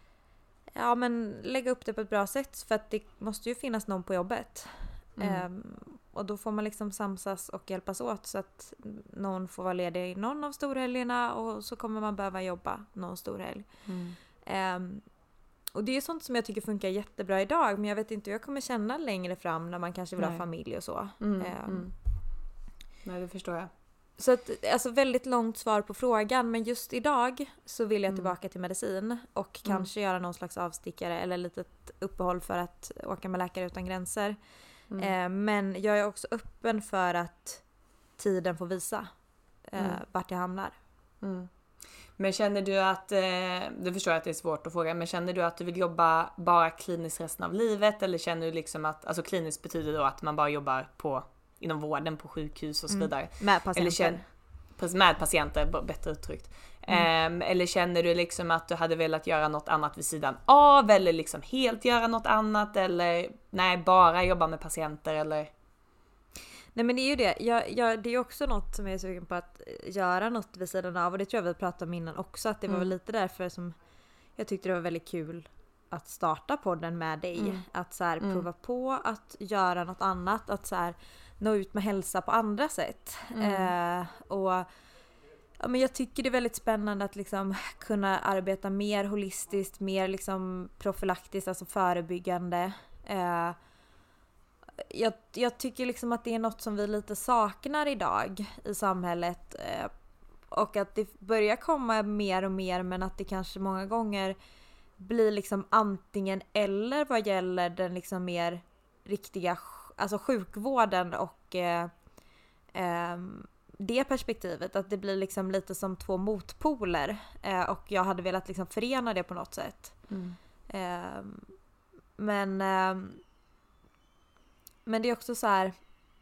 ja, men lägga upp det på ett bra sätt, för att det måste ju finnas någon på jobbet. Mm. Um, och då får man liksom samsas och hjälpas åt så att någon får vara ledig i någon av storhelgerna, och så kommer man behöva jobba någon storhelg. Mm. Um, och det är sånt som jag tycker funkar jättebra idag, men jag vet inte hur jag kommer känna längre fram när man kanske vill Nej. ha familj och så. Mm, um, mm. Nej, det förstår jag. Så att, alltså väldigt långt svar på frågan, men just idag så vill jag tillbaka mm. till medicin och mm. kanske göra någon slags avstickare eller litet uppehåll för att åka med Läkare Utan Gränser. Mm. Eh, men jag är också öppen för att tiden får visa eh, mm. vart jag hamnar. Mm. Men känner du att, eh, du förstår att det är svårt att fråga, men känner du att du vill jobba bara kliniskt resten av livet, eller känner du liksom att, alltså kliniskt betyder då att man bara jobbar på inom vården på sjukhus och så vidare. Mm. Med patienter. Eller känner, med patienter, bättre uttryckt. Mm. Um, eller känner du liksom att du hade velat göra något annat vid sidan av, eller liksom helt göra något annat, eller nej, bara jobba med patienter, eller? Nej, men det är ju det. Jag, jag, det är också något som jag är sugen på att göra något vid sidan av, och det tror jag vi pratade om innan också, att det var mm. väl lite därför som jag tyckte det var väldigt kul att starta podden med dig. Mm. Att så här, mm. prova på att göra något annat, att så här nå ut med hälsa på andra sätt. Mm. Eh, och ja, men jag tycker det är väldigt spännande att liksom kunna arbeta mer holistiskt, mer liksom profylaktiskt, alltså förebyggande. Eh, jag, jag tycker liksom att det är något som vi lite saknar idag i samhället. Eh, och att det börjar komma mer och mer, men att det kanske många gånger blir liksom antingen eller vad gäller den liksom mer riktiga, alltså sjukvården och eh, eh, det perspektivet, att det blir liksom lite som två motpoler, eh, och jag hade velat liksom förena det på något sätt. Mm. Eh, men eh, men det är också så här.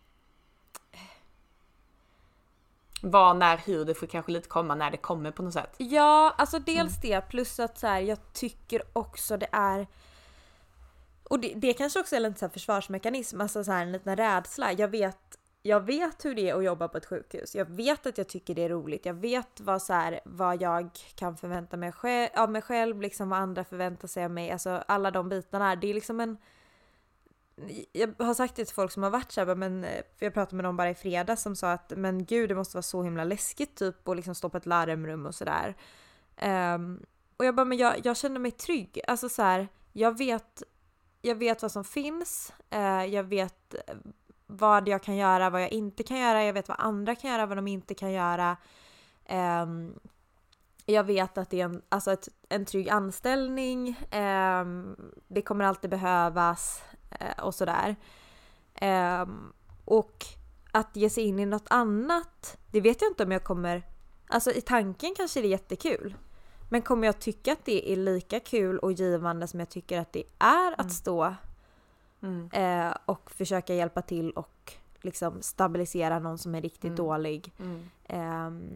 Vad, när, hur, det får kanske lite komma när det kommer på något sätt. Ja, alltså dels mm. det, plus att så här, jag tycker också det är, och det, det kanske också är en så här försvarsmekanism, alltså så här en liten rädsla. Jag vet, jag vet hur det är att jobba på ett sjukhus. Jag vet att jag tycker det är roligt. Jag vet vad, så här, vad jag kan förvänta mig själv, av mig själv, liksom vad andra förväntar sig av mig. Alltså alla de bitarna. Det är liksom en, jag har sagt det till folk som har varit så här, men för jag pratade med någon bara i fredags som sa att men gud, det måste vara så himla läskigt typ och liksom stå på ett larmrum och sådär. Um, och jag bara, men jag, jag känner mig trygg. Alltså så här, jag vet jag vet vad som finns. Uh, jag vet vad jag kan göra, vad jag inte kan göra. Jag vet vad andra kan göra, vad de inte kan göra. Um, jag vet att det är en, alltså ett, en trygg anställning. Um, det kommer alltid behövas. Och sådär. Um, Och att ge sig in i något annat, det vet jag inte om jag kommer, alltså i tanken kanske det är jättekul. Men kommer jag tycka att det är lika kul och givande som jag tycker att det är att mm. stå mm. Eh, och försöka hjälpa till och liksom stabilisera någon som är riktigt mm. dålig. Mm. Eh,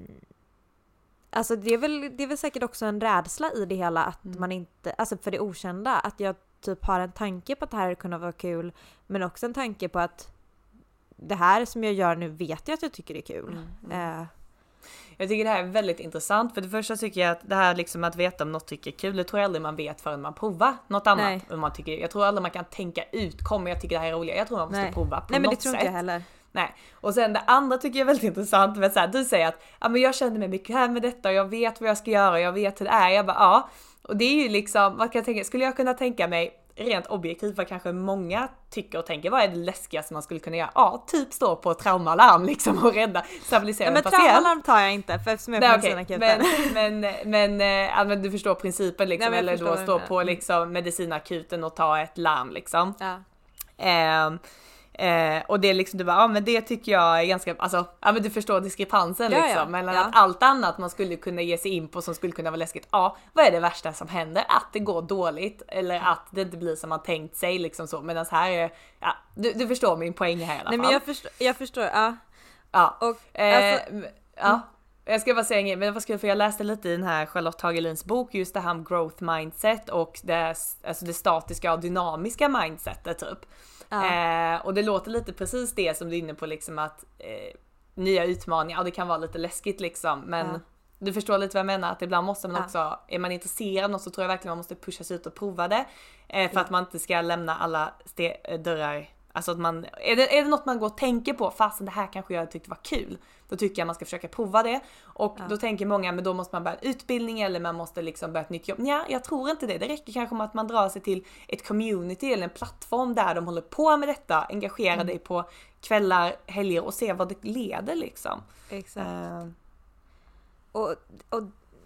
alltså det är, väl, det är väl säkert också en rädsla i det hela att mm. man inte, alltså för det okända, att jag typ har en tanke på att det här kunde vara kul, men också en tanke på att det här som jag gör nu vet jag att jag tycker det är kul. Mm. Mm. Eh, Jag tycker det här är väldigt intressant. För det första tycker jag att det här liksom att veta om något tycker är kul, det tror jag aldrig man vet förrän man provar något annat. Om man tycker, jag tror aldrig man kan tänka ut, kommer jag tycker det här är roligt. Jag tror man måste Nej. prova på Nej, men något det tror sätt. inte jag heller. Nej. Och sen det andra tycker jag är väldigt intressant. Men så här, du säger att ja, men jag kände mig bekväm med detta och jag vet vad jag ska göra, jag vet hur det är. Jag bara ja. Och det är ju liksom, vad kan jag tänka, skulle jag kunna tänka mig rent objektivt vad kanske många tycker och tänker, vad är det läskigaste man skulle kunna göra? Ja, typ stå på traumalarm liksom och rädda, stabilisera ja, en men patient. Traumalarm tar jag inte för eftersom jag är Nej, okay. men, men, men, ja, men du förstår principen liksom. Nej, eller då stå på liksom medicinakuten och ta ett larm liksom. Ja. Eh, Eh, och det är liksom, du bara, ja men det tycker jag är ganska, alltså, ja men du förstår diskrepansen ja, liksom, ja, mellan ja. att allt annat man skulle kunna ge sig in på som skulle kunna vara läskigt, ja, vad är det värsta som händer? Att det går dåligt, eller att det inte blir som man tänkt sig liksom så, medan här är, ja, du, du förstår min poäng här i alla Nej, fall. men jag förstår, jag förstår, ja. Ja, och, eh, alltså, ja. Jag ska bara säga en grej, men vad skulle för jag läste lite i den här Charlotte Hagelins bok, just det här om growth mindset och det, alltså det statiska och dynamiska mindsetet typ. Ja. Eh, och det låter lite precis det som du är inne på liksom att eh, nya utmaningar, ja det kan vara lite läskigt liksom, men ja. Du förstår lite vad jag menar, att ibland måste man ja. också, är man intresserad av något så tror jag verkligen man måste pushas ut och prova det eh, för ja. att man inte ska lämna alla ste- dörrar. Alltså att man, är det, är det något man går och tänker på, fast det här kanske jag tyckte var kul, då tycker jag man ska försöka prova det. Och ja. då tänker många, men då måste man börja en utbildning eller man måste liksom börja ett nytt jobb. Nej, jag tror inte det. Det räcker kanske med att man drar sig till ett community eller en plattform där de håller på med detta, engagera mm. dig på kvällar, helger och se vad det leder liksom. Exakt. Uh. Och, och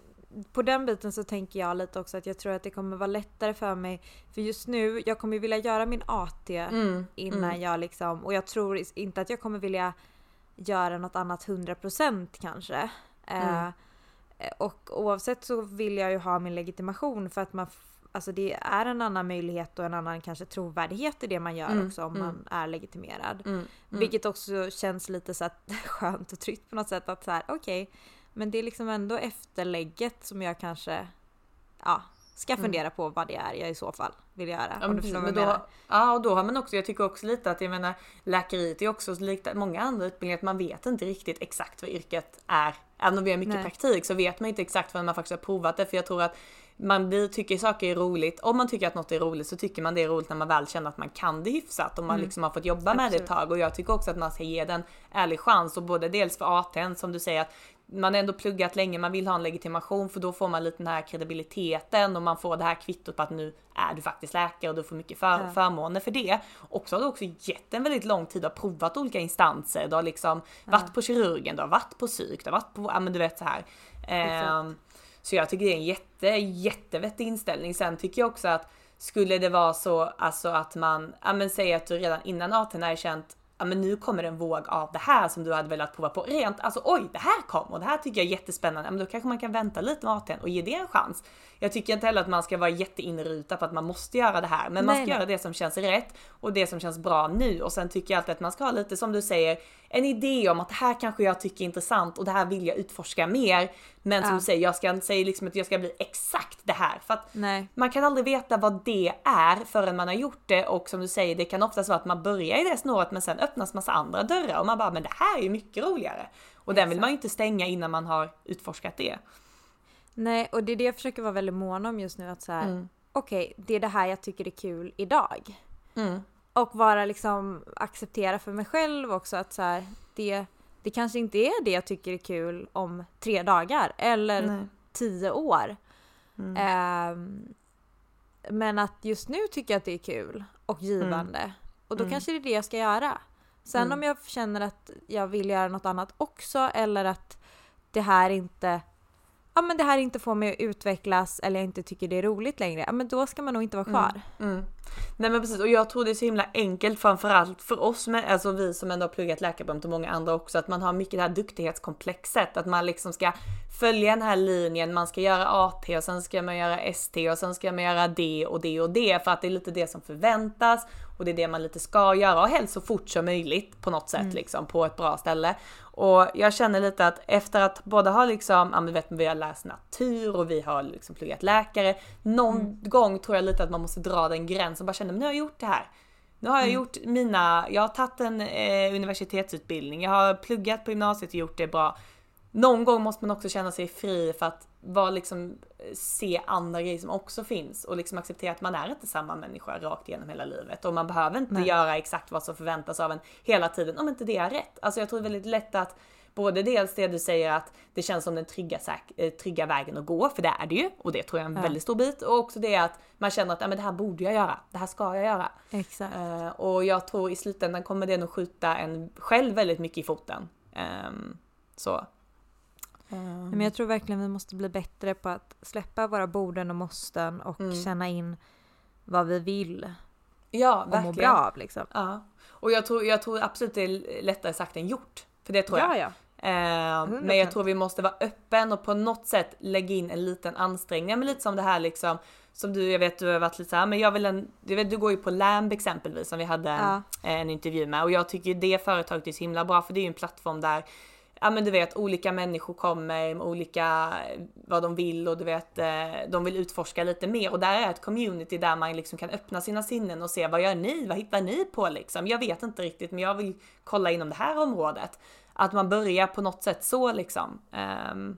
på den biten så tänker jag lite också att jag tror att det kommer vara lättare för mig, för just nu, jag kommer vilja göra min A T mm, innan mm. jag liksom, och jag tror inte att jag kommer vilja göra något annat hundra procent kanske. Mm. Eh, och oavsett så vill jag ju ha min legitimation för att man, alltså det är en annan möjlighet och en annan kanske trovärdighet i det man gör mm, också om mm. man är legitimerad. Mm, mm. Vilket också känns lite så att skönt och tryggt på något sätt att så här, okej, okay, men det är liksom ändå efterlägget som jag kanske ja, ska fundera mm. på vad det är jag i så fall vill göra. Ja, men, men då, ja, och då har man också, jag tycker också lite att jag menar, läkeriet är också likt många andra utbildningar, att man vet inte riktigt exakt vad yrket är. Även om vi har mycket Nej. praktik så vet man inte exakt vad man faktiskt har provat det, för jag tror att man blir, tycker saker är roligt. Om man tycker att något är roligt så tycker man det är roligt när man väl känner att man kan det hyfsat och man mm. liksom har fått jobba med Absolut. det ett tag. Och jag tycker också att man ska ge den ärlig chans, och både dels för A T:n som du säger, att man har ändå pluggat länge, man vill ha en legitimation, för då får man lite den här kredibiliteten och man får det här kvittot på att nu är du faktiskt läkare och du får mycket för, ja. förmåner för det. Och så har du också gett en väldigt lång tid och provat olika instanser. Du har liksom ja. varit på kirurgen, du har varit på psyk, du har varit på, ja men du vet så här. Ehm, så jag tycker det är en jätte, jättevettig inställning. Sen tycker jag också att skulle det vara så alltså att man, ja men säg att du redan innan A T:n är känt, ja men nu kommer en våg av det här som du hade velat prova på. Rent, alltså oj, det här kom och det här tycker jag är jättespännande. Men då kanske man kan vänta lite med A T:n och ge det en chans. Jag tycker inte heller att man ska vara jätteinrutad på att man måste göra det här. Men man ska nej, nej. göra det som känns rätt och det som känns bra nu. Och sen tycker jag alltid att man ska ha lite, som du säger, en idé om att det här kanske jag tycker är intressant och det här vill jag utforska mer. Men som ja. du säger, jag ska inte säga liksom att jag ska bli exakt det här. För att nej. man kan aldrig veta vad det är förrän man har gjort det. Och som du säger, det kan ofta vara att man börjar i det snåret men sen öppnas massa andra dörrar. Och man bara, men det här är ju mycket roligare. Och Exakt. den vill man ju inte stänga innan man har utforskat det. Nej, och det är det jag försöker vara väldigt mån om just nu. Att så här, mm. okej, okay, det är det här jag tycker är kul idag. Mm. Och vara liksom, acceptera för mig själv också att så här, det, det kanske inte är det jag tycker är kul om tre dagar. Eller Nej. tio år. Mm. Um, men att just nu tycker jag att det är kul och givande. Mm. Och då mm. kanske det är det jag ska göra. Sen mm. om jag känner att jag vill göra något annat också, eller att det här inte ja men det här inte får mig att utvecklas eller jag inte tycker det är roligt längre, ja men då ska man nog inte vara kvar. Mm. Mm. Nej men precis, och jag tror det är så himla enkelt framförallt för oss, med, alltså vi som ändå har pluggat läkarprogrammet och många andra också, att man har mycket det här duktighetskomplexet, att man liksom ska följa den här linjen, man ska göra A T och sen ska man göra S T och sen ska man göra det och det och det, för att det är lite det som förväntas och det är det man lite ska göra, och helst så fort som möjligt på något sätt mm. liksom, på ett bra ställe. Och jag känner lite att efter att båda har liksom, ja men vet vi har läst natur och vi har liksom pluggat läkare, någon mm. gång tror jag lite att man måste dra den gränsen och bara känna, men nu har jag gjort det här. Nu har jag mm. gjort mina, jag har tagit en eh, universitetsutbildning, jag har pluggat på gymnasiet och gjort det bra. Någon gång måste man också känna sig fri för att vara liksom, se andra grejer som också finns och liksom acceptera att man är inte samma människa rakt igenom hela livet och man behöver inte Nej. göra exakt vad som förväntas av en hela tiden om inte det är rätt. Alltså jag tror det är väldigt lätt att både dels det du säger att det känns som den trygga, säk- trygga vägen att gå, för det är det ju, och det tror jag är en ja. väldigt stor bit, och också det att man känner att ja, men det här borde jag göra, det här ska jag göra. Exakt. Uh, och jag tror i slutändan kommer det nog skjuta en själv väldigt mycket i foten. Um, så Mm. Men jag tror verkligen vi måste bli bättre på att släppa våra borden och måsten och mm. känna in vad vi vill. Ja, och verkligen. må bra av liksom. Ja. Och jag tror, jag tror absolut det är lättare sagt än gjort. För det tror ja, jag. Ja. Eh, men jag tror vi måste vara öppen och på något sätt lägga in en liten ansträngning. Men lite som det här liksom, som du, jag vet du har varit lite så här, men jag vill en, du vet du går ju på Lamb exempelvis som vi hade ja. en, en intervju med. Och jag tycker det företaget är så himla bra, för det är ju en plattform där ja men du vet, olika människor kommer med olika vad de vill och du vet, de vill utforska lite mer, och där är ett community där man liksom kan öppna sina sinnen och se vad gör ni, vad hittar ni på liksom, jag vet inte riktigt men jag vill kolla inom det här området, att man börjar på något sätt så liksom. Um,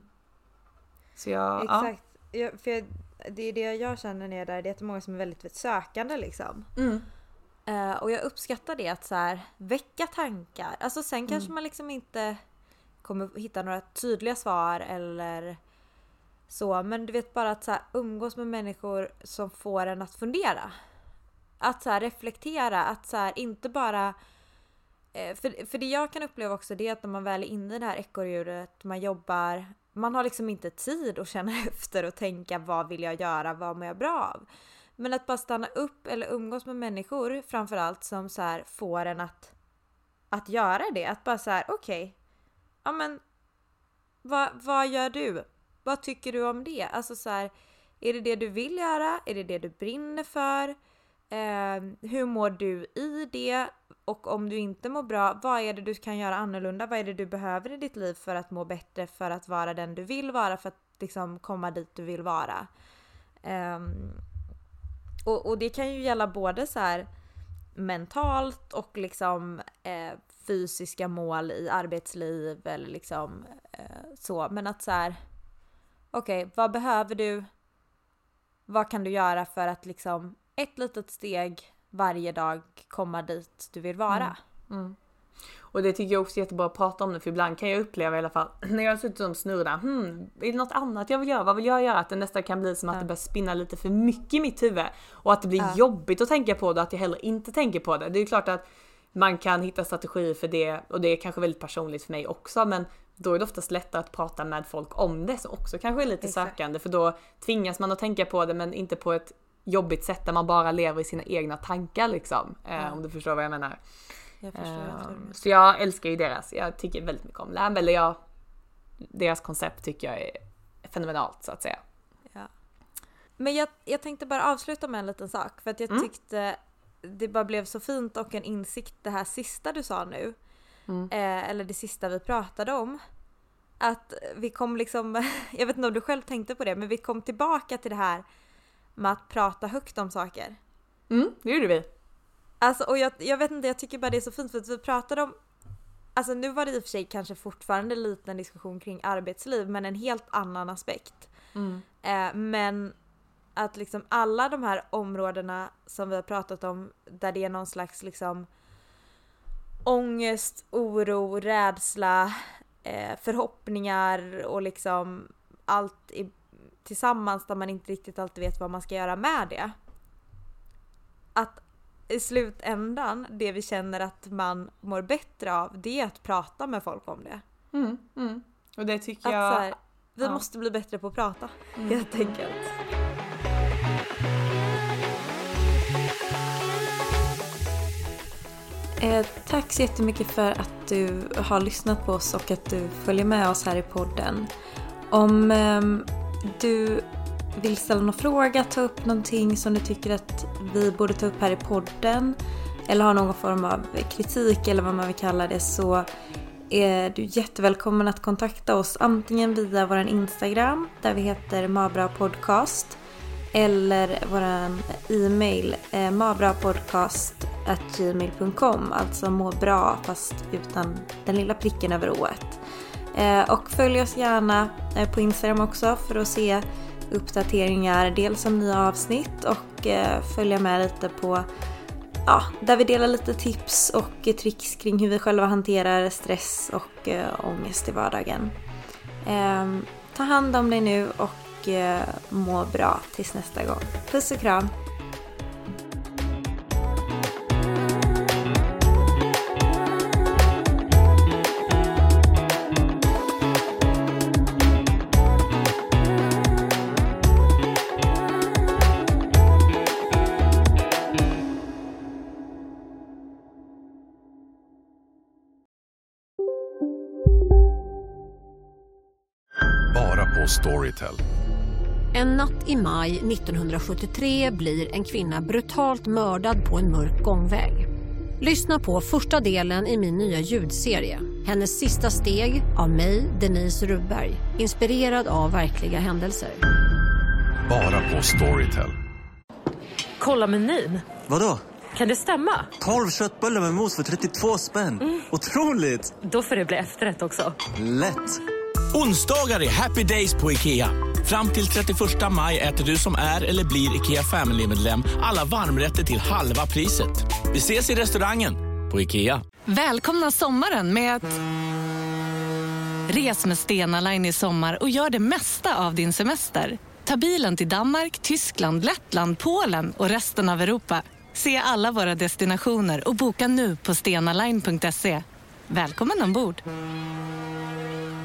så jag, Exakt, ja. jag, för jag, det är det jag känner när jag är där, det är att många som är väldigt, väldigt sökande liksom. Mm. Uh, och jag uppskattar det att så här, väcka tankar, alltså sen mm. kanske man liksom inte kommer hitta några tydliga svar eller så, men du vet bara att så här, umgås med människor som får en att fundera, att så här, reflektera, att så här, inte bara eh, för, för det jag kan uppleva också det är att när man väl är inne i det här ekorrhjulet, man jobbar, man har liksom inte tid att känna efter och tänka vad vill jag göra, vad mår jag bra av, men att bara stanna upp eller umgås med människor framförallt som så här, får en att att göra det, att bara så här, okej okay, ja men vad, vad gör du? Vad tycker du om det? Alltså så här, är det det du vill göra? Är det det du brinner för? Eh, hur mår du i det? Och om du inte mår bra, vad är det du kan göra annorlunda? Vad är det du behöver i ditt liv för att må bättre, för att vara den du vill vara, för att liksom komma dit du vill vara? Eh, och, och det kan ju gälla både så här mentalt och liksom eh, fysiska mål i arbetsliv eller liksom eh, så, men att så här okej, okay, vad behöver du, vad kan du göra för att liksom ett litet steg varje dag komma dit du vill vara. Mm. Mm. Och det tycker jag också är jättebra att prata om det, för ibland kan jag uppleva i alla fall när jag har suttit som snurrar, hmm, är det något annat jag vill göra, vad vill jag göra, att det nästan kan bli som att ja. det börjar spinna lite för mycket i mitt huvud och att det blir ja. jobbigt att tänka på det, att jag heller inte tänker på det. Det är ju klart att man kan hitta strategier för det, och det är kanske väldigt personligt för mig också, men då är det oftast lättare att prata med folk om det som också kanske är lite Exakt. sökande, för då tvingas man att tänka på det, men inte på ett jobbigt sätt där man bara lever i sina egna tankar liksom, ja. eh, om du förstår vad jag menar. Jag förstår, uh, jag så jag älskar ju deras, jag tycker väldigt mycket om Lamb, eller jag, deras koncept tycker jag är fenomenalt så att säga. Ja. Men jag, jag tänkte bara avsluta med en liten sak, för att jag mm. tyckte det bara blev så fint och en insikt det här sista du sa nu, mm. eh, eller det sista vi pratade om, att vi kom liksom, jag vet inte om du själv tänkte på det, men vi kom tillbaka till det här med att prata högt om saker. Mm, det gjorde vi. Alltså, och jag, jag vet inte, jag tycker bara det är så fint, för att vi pratade om, alltså nu var det i och för sig kanske fortfarande en liten diskussion kring arbetsliv, men en helt annan aspekt. Mm. Eh, men att liksom alla de här områdena som vi har pratat om, där det är någon slags liksom ångest, oro, rädsla, eh, förhoppningar och liksom allt i, tillsammans, där man inte riktigt alltid vet vad man ska göra med det. Att i slutändan, det vi känner att man mår bättre av, det är att prata med folk om det. Mm, mm. Och det tycker att jag så här, Vi ja. måste bli bättre på att prata, mm. helt enkelt. Eh, tack så jättemycket för att du har lyssnat på oss och att du följer med oss här i podden. Om eh, du vill ställa någon fråga, ta upp någonting som du tycker att vi borde ta upp här i podden eller har någon form av kritik eller vad man vill kalla det, så är du jättevälkommen att kontakta oss antingen via vår Instagram där vi heter Mabra Podcast eller vår e-mail eh, mabrapodcast at gmail punkt com, alltså må bra fast utan den lilla pricken över åt. Eh, och följ oss gärna eh, på Instagram också för att se uppdateringar dels om nya avsnitt och eh, följa med lite på ja, där vi delar lite tips och eh, tricks kring hur vi själva hanterar stress och eh, ångest i vardagen. Eh, ta hand om dig nu och eh, må bra tills nästa gång. Puss och kram! Storytel. En natt i maj nittonhundrasjuttiotre blir en kvinna brutalt mördad på en mörk gångväg. Lyssna på första delen i min nya ljudserie. Hennes sista steg av mig, Denise Rubberg. Inspirerad av verkliga händelser. Bara på Storytel. Kolla menyn. Vadå? Kan det stämma? tolv köttbullar med mos för trettiotvå spänn. Mm. Otroligt! Då får det bli efterrätt också. Lätt! Onsdagar är happy days på IKEA. Fram till trettioförsta maj äter du som är eller blir IKEA Family-medlem alla varmrätter till halva priset. Vi ses i restaurangen på IKEA. Välkomna sommaren med att... Res med Stena Line i sommar och gör det mesta av din semester. Ta bilen till Danmark, Tyskland, Lettland, Polen och resten av Europa. Se alla våra destinationer och boka nu på stenaline punkt se. Välkommen ombord!